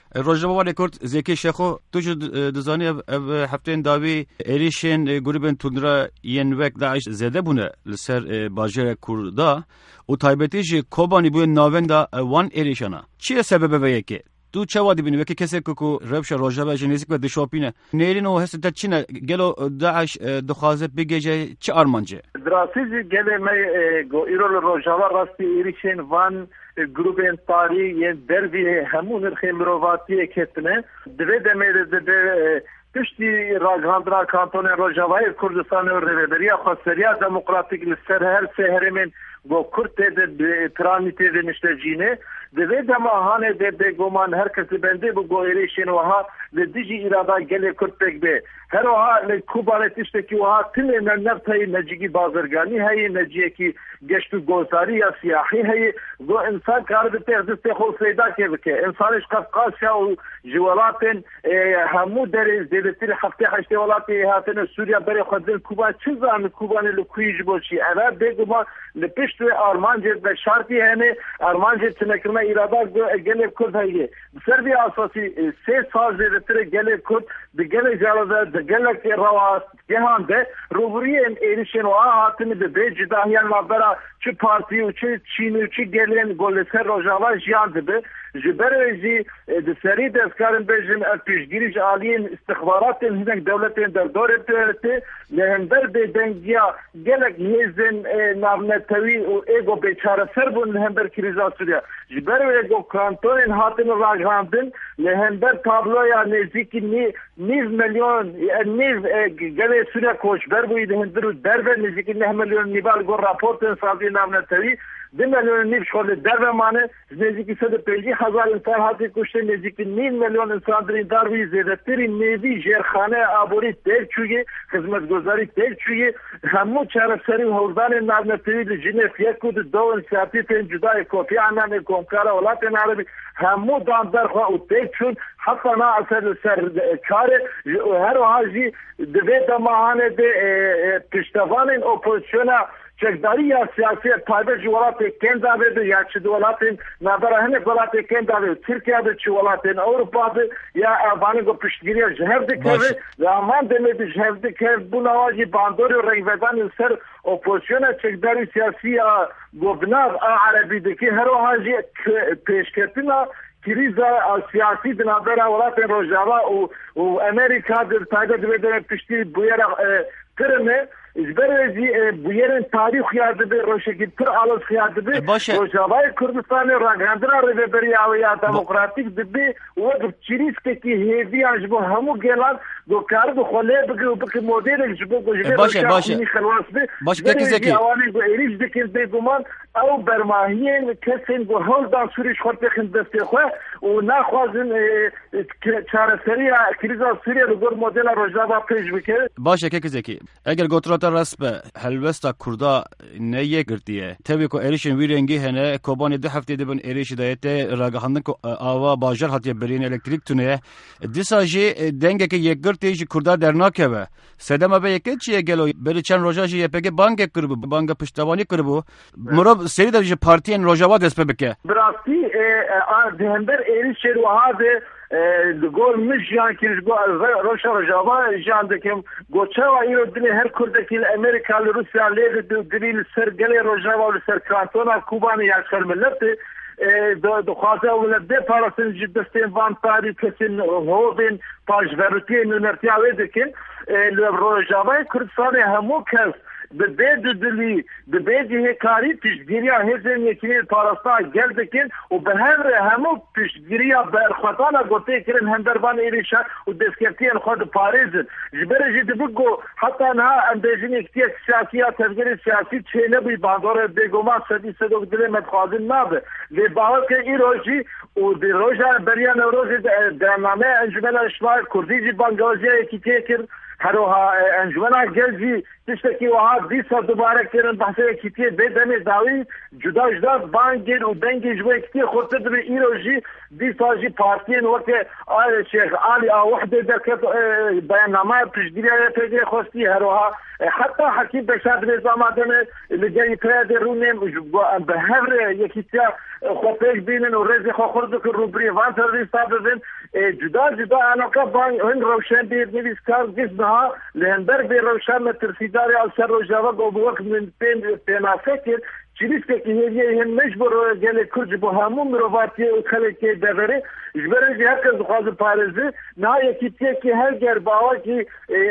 روجا رکورد زکی شخو تو دزانی هفتین داوی ایریشن گروبن تندرا ینوک داعش زده بونه لسر باجر کردا و تایبتیش کوبانی بوی ناوندا وان ایریشانا چیه سبب به یکی تو چه وادی بینی وکی کسی که ربش روجا جنیزیک و دشوپینه نیرین و هست تچینه گلو داعش دخوازه بگیجه چه آرمانجه دراستی گله می گو ایرول روجا راستی ایریشن وان گروبن تاری ین دروی همون خیمرواتی کتنه دوی دمیر ده پشتی راگاندرا کانتون روجاوای کردستان و ریبریا خاصریا دموکراتیک لسر هر سهرمن گو کرد ده ترانیتی ده نشتجینه دوی دماهانه ده گمان هر کسی بنده بو گو ایریشن وها لدیجی ارادا گله کرد پک به هر وها لکوبانه تشتکی وها تنه نرتای نجیگی بازرگانی هایی نجیه کی گشتو گوزاری یا سیاحی هایی گو انسان کار بته دسته خود سیدا که بکه انسانش قفقاسیا و جوالاتن همو در زیدتر هفته هشته ولاتی هاتن سوریا بری خودن کوبا چیزان کوبان لکویج باشی انا بگو ما لپشت آرمانجه به شرطی هنه آرمانجه تنکرنا ارادا گله کرد هایی بسربی اساسی 3 سال زیدتر گله کرد بگله جالده دگله که رواست جهانده روبری ایریشن و هاتن به جداهیان لابرا چه پارتی و چه چین و چه گلین گلسر روجاوا جیانده به جبرزی دسری دستکارن بجن پیشگیریش عالیین استخبارات هنگ دولتین در دور دولتی لهندر به دنگیا گلک هیزن نابنتوی و ایگو بیچاره سر بون لهندر کریزا سوریا جبر ایگو کانتون هاتن راگاندن لهندر تابلویا نزدیکی 9 میلیون گله سوریا کوچبر بوید هندرو درب نزدیکی 9 میلیون نیبال گو راپورتن سازی نابنتوی 2 میلیون نیب شغل درب مانه نزدیکی 150,000 انسان هاتی کشته نزدیکی 9 میلیون انسان در این داروی زیادتری نیوی جرخانه آبوری تیل چویه خدمتگزاری تیل چویه همو چهار سری حوزان نابنتوی لجنف یکود دو انسیاتی تین جدای کوفی عنان کمکار اولاد عربی همو دام در خواه و تیل چون حتی نا اثر سر کاره هر حاجی دوی دماهانه ده پشتوان اپوزیسیون چکداری یا سیاسی پایبه جوالات کنده بده یا چه دولات نظر هنه دولات کنده بده ترکیه ده چه ولات اروپا ده یا افغانی گو پشتگیری جهر ده که و امان دمید جهر ده که بو نواجی باندوری و رنگویدان سر اپوزیسیون چکداری سیاسی گوبناف عربی ده که هر حاجی پیشکتنا کریزا سیاسی به نظر ولات روجاوا و امریکا در تایده دویدن پشتی بویر کرمه برای بیرون تاریخ یاد به روشکی تر آلوز یاد به روجاوای کردستان راگاندرا رو بری آویا دموکراتیک دبی و چیریز که هیوی آجبو همو گلان دو کار دو خاله بگو مدیر جبو گوجه باشه که زکی آوانی گو ایریج دکن بگمان او برماهین کسین گو هول دان سوریش خود بخند دسته خواه و نخوازن چاره سری کریزا سوریه رو گور مدل روجاوا پیش بکره باشه که زکی اگر گوتراتا رسب هلوستا کردا نه گرتیه تبی کو ایریشن ویرنگی هنه کوبانی 2 هفته دبن ایریش دایته راگهاندن کو آوا باجر هاتیه برین الکتریک تونه دیساجی دنگه که یک گرتیج کردا درناکه و سدما به یک چیه گلو بری چن روجاجی یپگه بانک کربو بانک پشتوانی کربو مرو سری دجه پارتین روجاوا دسپ بکه براستی دهندر ایریش رو هاده گول مش جان کیش گو روشا جاوا جان دکم گوچا ایرو دنی هر کردکی امریکا روسیا لید دلیل سرگل روجاوا و سر کانتونا کوبانی یا سر ملت دو خاصه ولد ده پارسن جدستین وان تاری کسین هودین پاش ورتین نرتیاوی دکن روجاوا کردستان همو کس به بیدی کاری پیشگیری هزین یکی پارستا گل دکن و به همو پیشگیری برخواتانا گوته کرن هندربان ایریشا و دسکرتین خود پاریزن جبره جید بگو حتی نه اندیجین اکتی سیاسی یا تفگیر سیاسی چه نبی باندور بگوما سدی صدوک دلی مدخوازن نابه لی باور که ای روشی و دی روشا بریان روزی درنامه انجمن اجتماعی کردی جی بانگازی یکی تیکر هروها انجمنا گلجی تشتکی وها دیسا دوباره کردن بحثه کتیه بدن داوی جدا بانگیر و دنگی جوه کتیه خودت به ایروژی دیسا جی پارتین وقت آل شیخ آلی وحده درکت بیاننامه پیشگیری پیگه خواستی هروها حتی حکیم بشاد نظام آدم لگه پیاده رونیم به هر یکی تیا خودش بینن و رزی خورده که روبری وان سرویس تا بزن جدا جدا علاقه با هن روشن بیر نویس کار گزنها لهندر بیر روشن مترسیداری از سر روجاوا گو وقت من پنافکر چیزی که هیچ هم مجبور گله کرد با همون مروتی خلک داره جبران جهت از خواهد پارزه نه یکی که هر گر باور که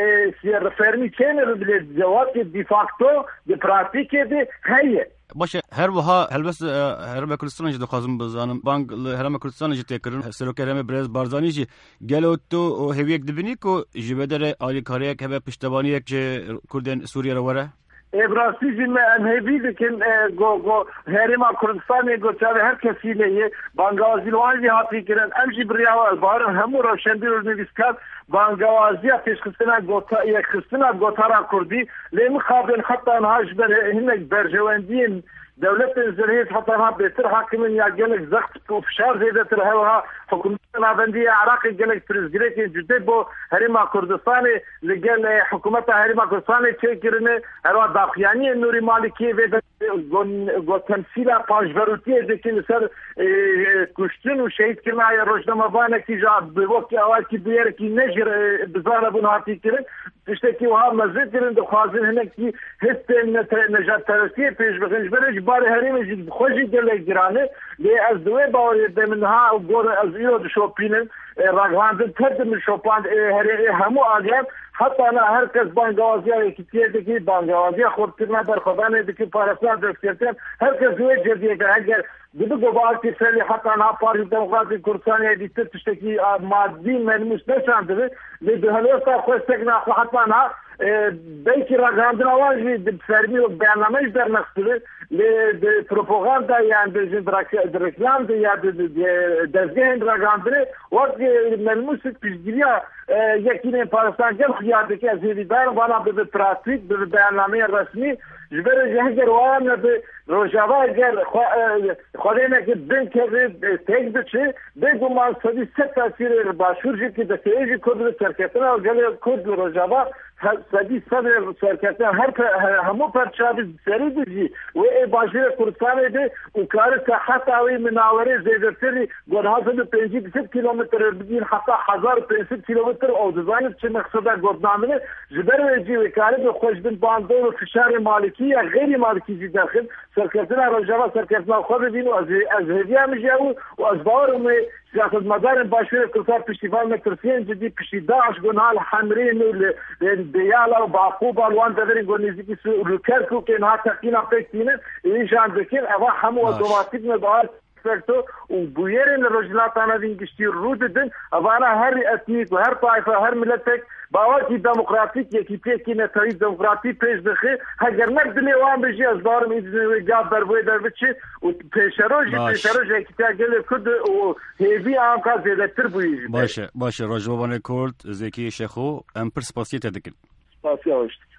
رفرمی چنل بله جواب که دیفاکتو دی پراتیکه دی هیه باشه هر وها هلبس هرم کردستان جد خازم بزانم بانک هرم کردستان جد تکرن سرکرم برز بارزانی جی گلو تو هویک دبنی کو جبدر آلی کاریه که به پشتبانی یک کردن سوریه رو وره ابراسی جن انهبی لیکن گو هرم کردستان گو چاله هر کسی لیه بانگوازی لوانی هاتی کرن امجی بریا بارن همو روشن بیرون نویسکات بانگوازی پیش خستنا گوتا یک خستنا گوتارا کردی لیم خابن حتی انهاش بر هنگ برجواندین دولت الزرهيت حتى ها بيتر حاكمين يا جالك زغط وفشار زي ذات الهوا حكومة العبندية عراقي جالك ترزجريك جديد بو هريما كردستاني لقال حكومة هريما كردستاني تشكرني هروا داخياني النوري مالكي في گو تمثيلا پاجبروتيه دكين سر كشتن وشهيد كنا يا روجنامه بانا كي جا بوقت اول كي بير كي نجر بزانا بنهاتي كرن تشتكي وها مزيد كرن دخوازن هناك كي هست نجات ترسيه پیش بخنج برج بار هریم جد خوشی دل گرانه لی از دوی باوری دمنها و گور از ایرو شوپینن راگواندن تردم شوپاند همو آدم حتی انا هر کس بانگوازی ها یکیتیه دکی بانگوازی خودتنا در خدانه دکی پارسان دستیرتن هر کس دوی جدیه که اگر دو گوارتی سلی حتی انا پارتی دموقراتی کردستانی دیتر تشتکی مادی ملموس نشانده لی دهلیستا خوستکنا حتی انا belki rakamdan fermi o beyanlamayız dermektir. De propaganda yani de reklam de ya de dezgehen rakamları vakt melmusik pişgiriya yekine parastan gel hıyadaki azhidar bana bir pratik bir beyanlamaya resmi jbere jehger var de Rojava eğer خودene ki ben kere tek de şey de guman sadi set tasir başvurcu ki de seyirci kodu şirketine geliyor kodu Rojava sadi sadır şirketine her hamu parçalı seridici ve başvuru kurtardı ukarı hatavi münavere zedirtiri godhazı 50 kilometre bir hatta 1050 kilometre oduzanı için maksada godnamını jbere vekali de hoşdin bandı fişar maliki ya gayri maliki daxil شركتنا رجعوا شركتنا خبرين وأزهديا مجاو وأزبارهم سياسة مدار باشوية كرسار بشتفال مترسين جدي بشتي داعش قنها الحمرين والديالة وبعقوبة الوان تدرين قنزيكي ركركو كينها تقينا بيكتين إيشان ذكين أفا حمو ودواتيك ندوار وبويرين الرجلات أنا دين كشتي رود دين أفانا هر أتنيك وهر طائفة هر ملتك باوکی دموکراتیک یکی پیکی نتایی دموکراتی پیش بخی هگر نقدلی وان بجی از دارم ایزنوی گاب بروی در بچی و پیشروژی یکی تاگلی کد و هیوی آنکا زیدتر بویجی باشه راجبان کرد زکی شخو ام پر سپاسیت دکن سپاسی آوشت